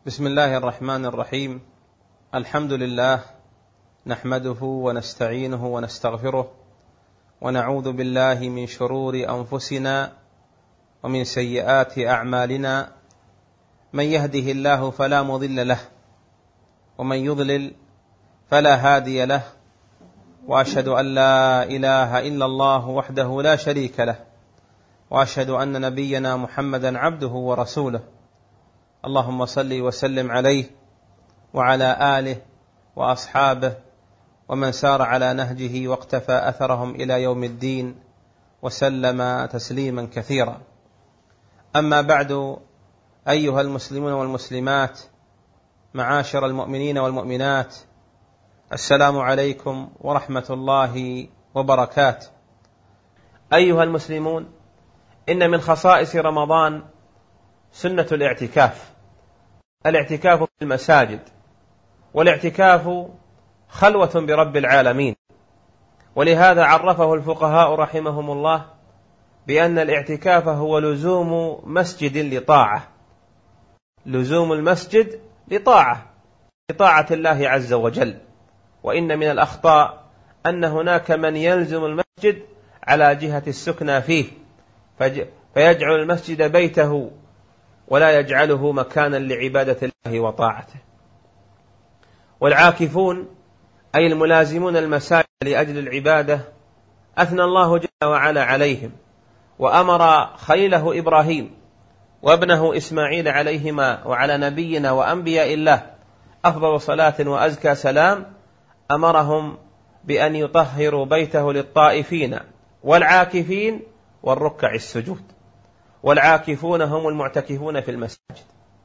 بسم الله الرحمن الرحيم. الحمد لله نحمده ونستعينه ونستغفره ونعوذ بالله من شرور أنفسنا ومن سيئات أعمالنا، من يهده الله فلا مضل له ومن يضلل فلا هادي له، وأشهد أن لا إله إلا الله وحده لا شريك له، وأشهد أن نبينا محمدا عبده ورسوله. اللهم صل وسلم عليه وعلى آله وأصحابه ومن سار على نهجه واقتفى أثرهم إلى يوم الدين وسلم تسليما كثيرا. أما بعد، أيها المسلمون والمسلمات، معاشر المؤمنين والمؤمنات، السلام عليكم ورحمة الله وبركاته. أيها المسلمون، إن من خصائص رمضان سنة الاعتكاف في المساجد، والاعتكاف خلوة برب العالمين، ولهذا عرفه الفقهاء رحمهم الله بأن الاعتكاف هو لزوم مسجد لطاعة، لزوم المسجد لطاعة الله عز وجل. وإن من الأخطاء أن هناك من يلزم المسجد على جهة السكنى فيه، فيجعل المسجد بيته ولا يجعله مكانا لعبادة الله وطاعته. والعاكفون أي الملازمون المساجد لأجل العبادة أثنى الله جل وعلا عليهم، وأمر خليله إبراهيم وابنه إسماعيل عليهما وعلى نبينا وأنبياء الله أفضل صلاة وأزكى سلام، أمرهم بأن يطهروا بيته للطائفين والعاكفين والركع السجود. والعاكفون هم المعتكفون في المساجد.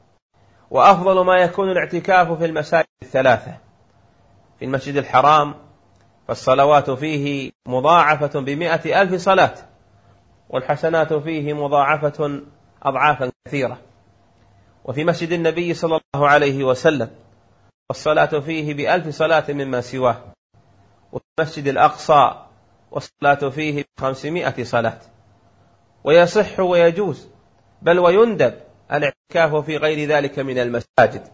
وأفضل ما يكون الاعتكاف في المساجد الثلاثة: في المسجد الحرام فالصلوات فيه مضاعفة ب100,000 صلاة، والحسنات فيه مضاعفة أضعافا كثيرة. وفي مسجد النبي صلى الله عليه وسلم والصلاة فيه ب1000 صلاة مما سواه. وفي المسجد الأقصى والصلاة فيه ب500 صلاة. ويصح ويجوز بل ويندب الاعتكاف في غير ذلك من المساجد،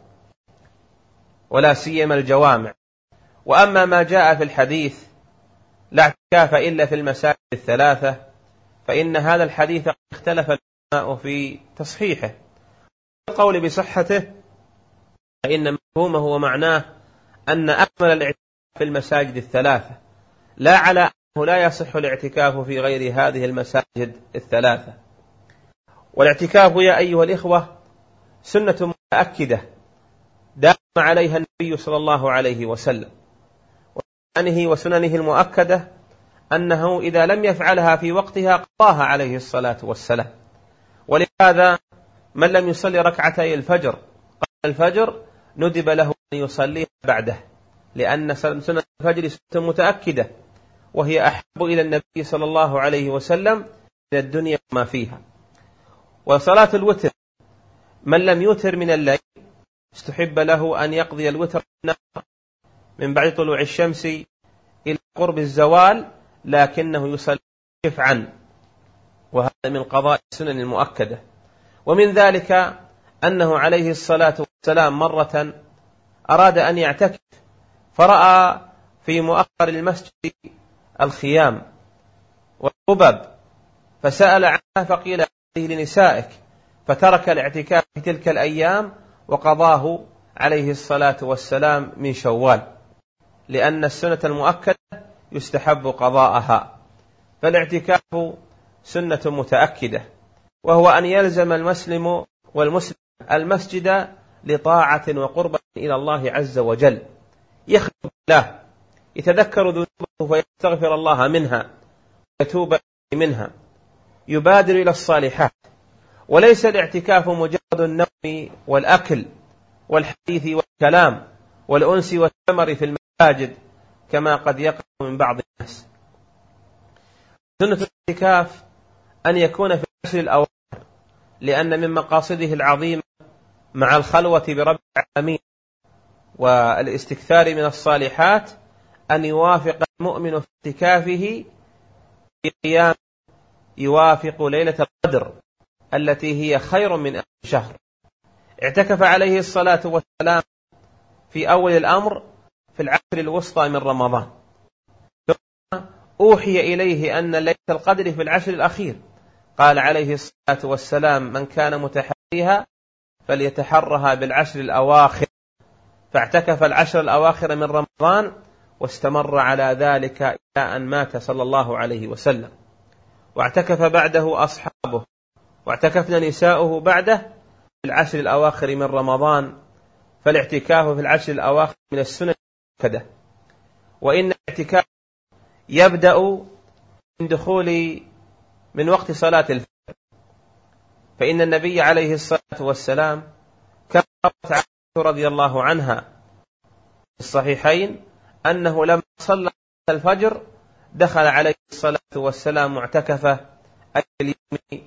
ولا سيما الجوامع. وأما ما جاء في الحديث لا اعتكاف إلا في المساجد الثلاثة، فإن هذا الحديث اختلف العلماء في تصحيحه. القول بصحته فإن مفهومه ومعناه أن أكمل الاعتكاف في المساجد الثلاثة، لا على أنه لا يصح الاعتكاف في غير هذه المساجد الثلاثة. والاعتكاف يا أيها الإخوة سنة متأكدة دام عليها النبي صلى الله عليه وسلم، وسننه المؤكدة أنه إذا لم يفعلها في وقتها قضاها عليه الصلاة والسلام. ولهذا من لم يصلي ركعتي الفجر قبل الفجر ندب له أن يصليها بعده، لأن سنة الفجر سنة متأكدة، وهي أحب إلى النبي صلى الله عليه وسلم من الدنيا وما فيها. وصلاة الوتر من لم يوتر من الليل استحب له أن يقضي الوتر من بعد طلوع الشمس إلى قرب الزوال، لكنه يصلي شفعا، وهذا من قضاء السنن المؤكدة. ومن ذلك أنه عليه الصلاة والسلام مرة أراد أن يعتكف، فرأى في مؤخر المسجد الخيام والقبب، فسأل عنها فقيل هذه لنسائك، فترك الاعتكاف في تلك الأيام وقضاه عليه الصلاة والسلام من شوال، لأن السنة المؤكدة يستحب قضاءها. فالاعتكاف سنة متأكدة، وهو أن يلزم المسلم والمسلم المسجد لطاعة وقربة إلى الله عز وجل، يخلو بالله، يتذكر ذنوبه فيستغفر الله منها ويتوب منها، يبادر إلى الصالحات. وليس الاعتكاف مجرد النوم والأكل والحديث والكلام والأنس والثمر في المساجد كما قد يقع من بعض الناس. سنة الاعتكاف أن يكون في العشر الأواخر، لأن من مقاصده العظيمة مع الخلوة برب العالمين والاستكثار من الصالحات أن يوافق المؤمن في اعتكافه في قيام يوافق ليلة القدر التي هي خير من ألف شهر. اعتكف عليه الصلاة والسلام في أول الأمر في العشر الوسطى من رمضان، ثم أوحي إليه أن ليلة القدر في العشر الأخير، قال عليه الصلاة والسلام: من كان متحريها فليتحرها بالعشر الأواخر، فاعتكف العشر الأواخر من رمضان واستمر على ذلك إلى أن مات صلى الله عليه وسلم. واعتكف بعده أصحابه، واعتكفنا نساؤه بعده في العشر الأواخر من رمضان، فالاعتكاف في العشر الأواخر من السنن المؤكدة. وإن الاعتكاف يبدأ من وقت صلاة الفجر، فإن النبي عليه الصلاة والسلام كما روت عائشة رضي الله عنها في الصحيحين أنه لما صلى الفجر دخل عليه الصلاة والسلام معتكفه أي اليوم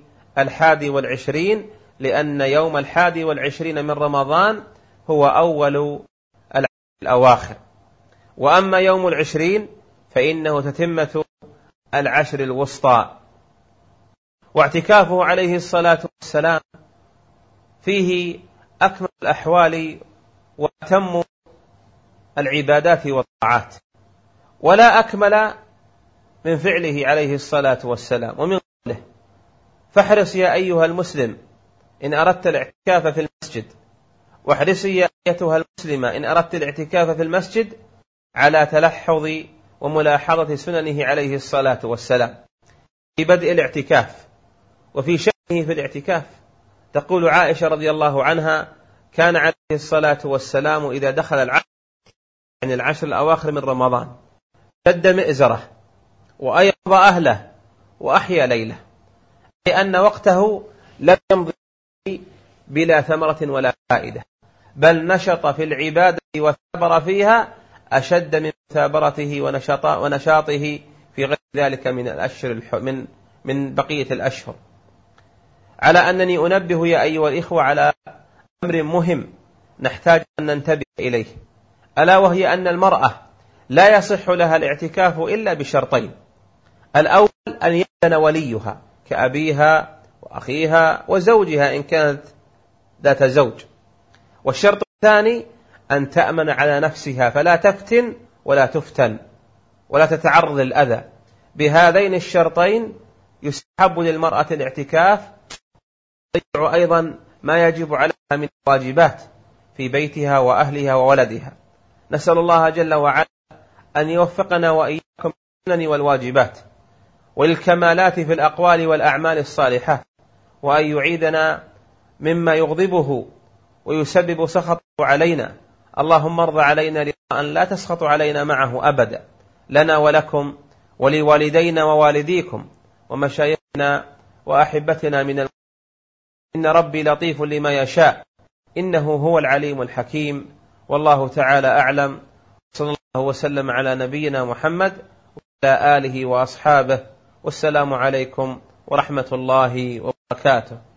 21، لأن يوم 21 من رمضان هو أول الأواخر، وأما يوم 20 فإنه تتمة العشر الوسطى. واعتكافه عليه الصلاة والسلام فيه أكمل الأحوال وأتم العبادات والطاعات، ولا أكمل من فعله عليه الصلاة والسلام ومن قوله. فاحرص يا أيها المسلم إن أردت الاعتكاف في المسجد، واحرصي يا أيتها المسلمة إن أردت الاعتكاف في المسجد على تلحظ وملاحظة سننه عليه الصلاة والسلام في بدء الاعتكاف وفي شأنه في الاعتكاف. تقول عائشة رضي الله عنها: كان عليه الصلاة والسلام إذا دخل العشر الأواخر من رمضان شد مئزره وأيقظ أهله وأحيا ليله، لأن وقته لم يمضي بلا ثمرة ولا فائدة، بل نشط في العبادة وثابر فيها أشد من مثابرته ونشاطه في غير ذلك من الأشهر من بقية الأشهر. على أنني أنبه يا أيها الإخوة على أمر مهم نحتاج أن ننتبه إليه، ألا وهي أن المرأة لا يصح لها الاعتكاف إلا بشرطين: الأول أن يأذن وليها كأبيها وأخيها وزوجها إن كانت ذات زوج، والشرط الثاني أن تأمن على نفسها فلا تفتن ولا تفتن ولا تتعرض للأذى. بهذين الشرطين يستحب للمرأة الاعتكاف، ويضيع أيضا ما يجب عليها من الواجبات في بيتها وأهلها وولدها. نسأل الله جل وعلا أن يوفقنا وإياكم للسنن والواجبات والكمالات في الأقوال والأعمال الصالحات، وأن يعيدنا مما يغضبه ويسبب سخطه علينا. اللهم ارض علينا رضا لا تسخط علينا معه أبدا، لنا ولكم ولوالدينا ووالديكم ومشايخنا وأحبتنا من المسلمين. إن ربي لطيف لما يشاء، إنه هو العليم الحكيم. والله تعالى أعلم، صلى الله وسلم على نبينا محمد وعلى آله وأصحابه، والسلام عليكم ورحمة الله وبركاته.